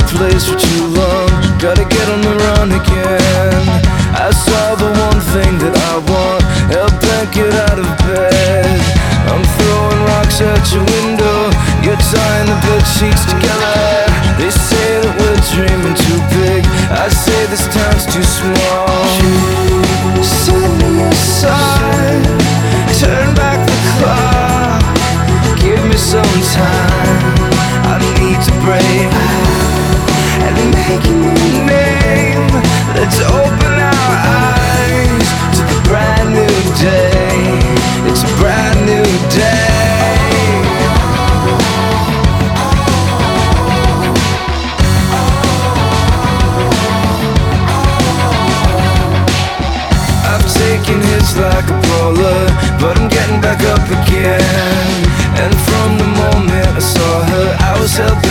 place for too long. Gotta get on the run again. I saw the one thing that I want, help can't get out of bed. I'm throwing rocks at your window, you're tying the bed sheets together. They say that we're dreaming too big, I say this town's too small. Set me aside, turn back the clock, give me some time, I need to break and make a new name. Let's open our eyes to the brand new day. It's a brand new day. I've taken hits like a bowler, but I'm getting back up again. And from the moment I saw her, I was held